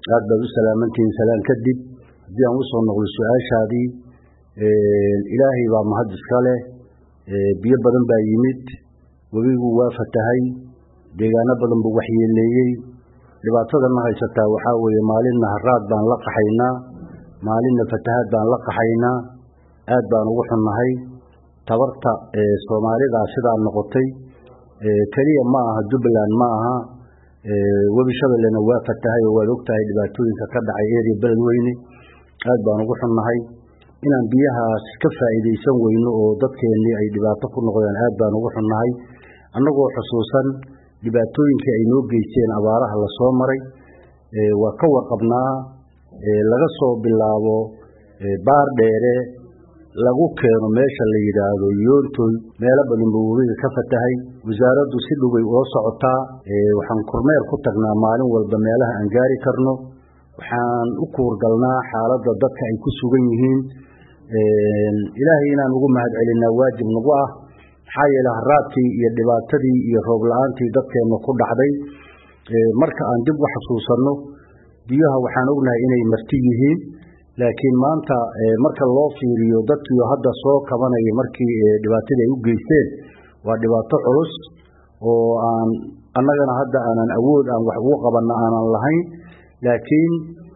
aad baad u salaamantiin salaan kadib haddii aan u soo noqdo su-aashaadii ilaahay baa mahad iska leh biyo badan baa yimid webigu waa fatahay deegaano badan buu waxyeeleeyey dhibaatadana haysataa waxaa weeye maalinna haraad baan la qaxaynaa maalinna fatahaad baan la qaxaynaa aad baan ugu xunnahay tabarta Soomaalida sidaa noqotay kaliya ma aha Jubbaland ma aha webi Shabeellena waa fatahay oo waa ogtahay dhibaatooyinka ka dhacay area Beledweyne aad baan ugu xunnahay inaan biyahaas ka faa'iideysan weyno oo dadkeenii ay dhibaato ku noqdaan aad baan ugu xunnahay annagoo xusuusan dhibaatooyinka ay noo geysteen abaaraha la soo maray waa ka warqabnaa laga soo bilaabo baar dheere lagu keeno meesha la yiraahdo yoontoy meelo badan buu webiga ka fatahay wasaaraddu si dhubay oo socotaa waxaan kormeer ku tagnaa maalin walba meelaha aan gaari karno waxaan u kuurgalnaa xaaladda dadka ay ku sugan yihiin ilaahay inaan ugu mahad celinaa waajib nagu ah maxaa yeelay haraadkii iyo dhibaatadii iyo roob la'aantii dadkeena ku dhacday marka aan dib u xasuusanno biyaha waxaan ognahay inay marti yihiin laakiin maanta marka loo fiiriyo dadkii hadda soo kabanaya markii dhibaatadii ay u geysteen waa dhibaato culus oo aan annagana hadda aanan awood aan wax ugu qabanna aanan lahayn laakiin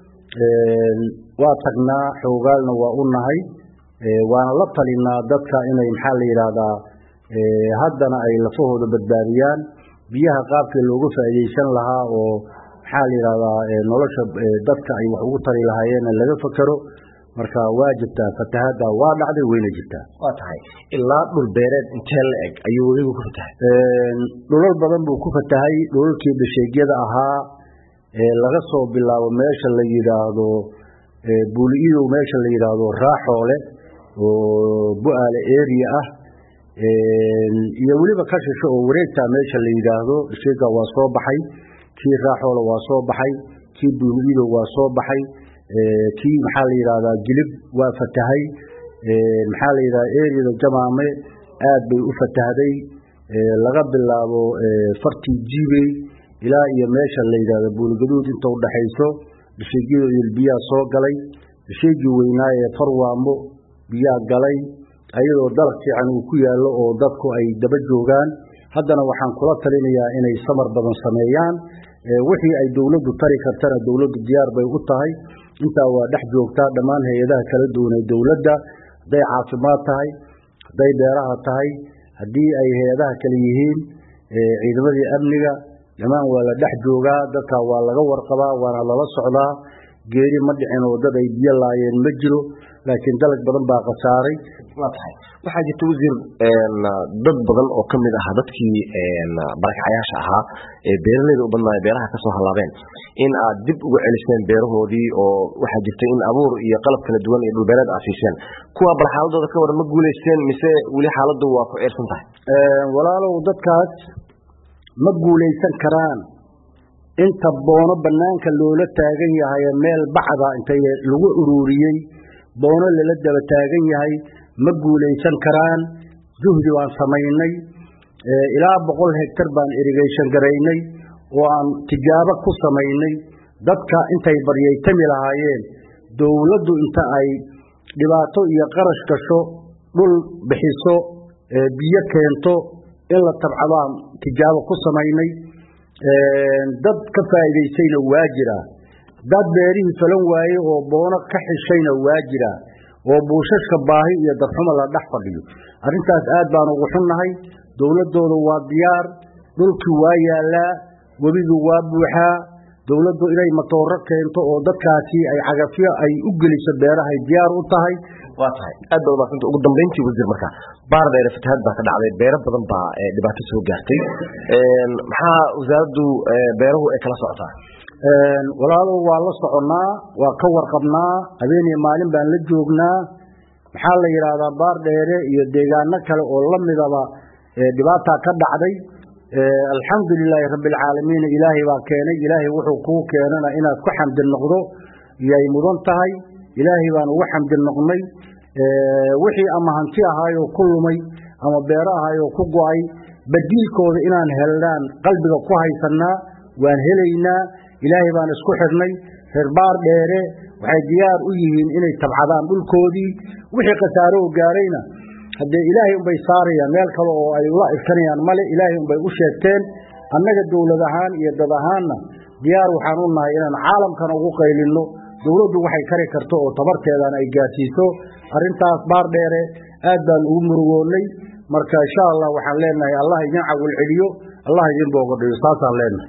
waa tagnaa xoogaalna waa u nahay waana la talinaa dadka inay maxaa la yiraahdaa haddana ay lafahooda badbaadiyaan biyaha qaabkii looga faa'iideysan lahaa oo maxaa la yiraahdaa nolosha dadka ay wax ugu tari lahaayeen laga fakaro marka waajibta fatahaada waa dhacday weyna jirtaa waa tahay ilaa dhul beereed intee la eg ayuu webigu ku fatahay dhulal badan buu ku fatahay dhulkii bisheegyada ahaa laga soo bilaabo meesha la yiraahdo buuliyo meesha la yiraahdo raaxoole oo bu'aale area ah iyo waliba ka shisho oo wareegta meesha la yiraahdo sheega waa soo baxay kii raaxoole waa soo baxay kii buuliyo waa soo baxay kii maxaa la yiraahdaa gilib waa fatahay maxaa la yiraahdaa area jamaame aad bay u fatahday laga bilaabo fartii jiibay ilaa iyo meesha la yiraahdo buulgaduud inta u dhaxayso bisheegyada iyo biyaha soo galay bisheegii weynaa ee farwaamo biyaha galay ayadoo dalag fiican uu ku yaalo oo dadku ay daba joogaan haddana waxaan kula talinayaa inay samar badan sameeyaan wixii ay dawladdu tari kartana dawladdu diyaar bay u tahay intaa waa dhex joogtaa dhammaan hay'adaha kala duwan ee dawladda hadday caafimaad tahay hadday beeraha tahay haddii ay hay'adaha kale yihiin ciidamadii amniga dhammaan waa la dhex joogaa dadka waa laga warqabaa waana lala socdaa geeri ma dhicin oo dad ay biyo laayeen ma jiro laakiin dalag badan baa khasaaray waxaa jirta wasiir dad badan oo ka mid ah dadkii barakacayaasha ahaa ee beeralayda u badnaa beeraha ka soo halaabeen in aad dib ugu celiseen beerahoodii oo waxaa jirta in abuur iyo qalab kala duwan iyo dhulbeereed aad siiseen kuwa bal xaaladooda ka waran ma guulaysteen mise weli xaaladdu waa ku eersan tahay walaalow dadkaas ma guulaysan karaan inta boono banaanka loola taagan yahay meel bacda inta lagu ururiyay boono lala daba taagan yahay ma guulaysan karaan juhdi waan sameynay ilaa 100 hektar baan irrigation gareynay oo aan tijaabo ku sameynay dadka intay baryaytami lahaayeen dawladdu inta ay dhibaato iyo qarash gasho dhul bixiso biyo keento in la tabcadaan tijaabo ku sameynay dad ka faa'iideysayna waa jira dad beerihii falan waaye oo boono ka xishayna waa jira oo buushashka baahi iyo darxuma la dhex fadhiyo arrintaas aad baan ugu xunnahay dawladooda waa diyaar dhulkii waa yaalaa webigu waa buuxaa dawladdu inay matooro keento oo dadkaasi ay cagafyo ay u geliso beerahay diyaar u tahay waa tahay aad baa wanaagsan ugu dambeyntii wasiir marka baar dheer fatahaad baa ka dhacday beero badan baa dhibaato soo gaartay maxaa wasaaraddu beeruhu ay kala socotaa walaalow waa la soconaa waa ka warqabnaa habeenii maalin baan la joognaa maxaa la yiraahdaa baar dheere iyo deegaano kale oo la midaba dhibaato ka dhacday alxamdulilaahi rabbil caalamiin ilaahay baa keenay ilaahay wuxuu ku keenana inaad ku xamdi noqdo iyay mudan tahay ilaahay baan ugu xamdi noqnay wixii ama hanti ahaayo ku lumay ama beero ahaayo ku go'ay badiilkooda inaan helnaan qalbiga ku haysanaa waan helaynaa ilaahay baan isku xirnay reer Baardheere waxay diyaar u yihiin inay tabcadaan dhulkoodii wixii qasaaro gaarayna hadee Ilaahay u bay saarayaan meel kale oo ay la irkanayaan male Ilaahay u bay u sheegteen annaga dawlad ahaan iyo dad ahaanna diyaar waxaan u nahay inaan caalamkan ugu qaylino dawladdu waxay kari karto oo tabarteedan ay gaarsiiso arintaas Baardheere aad baan ugu murugoonay marka insha Allah waxaan leenahay Allah idin cawil celiyo Allah idin booqdo saasaan leenahay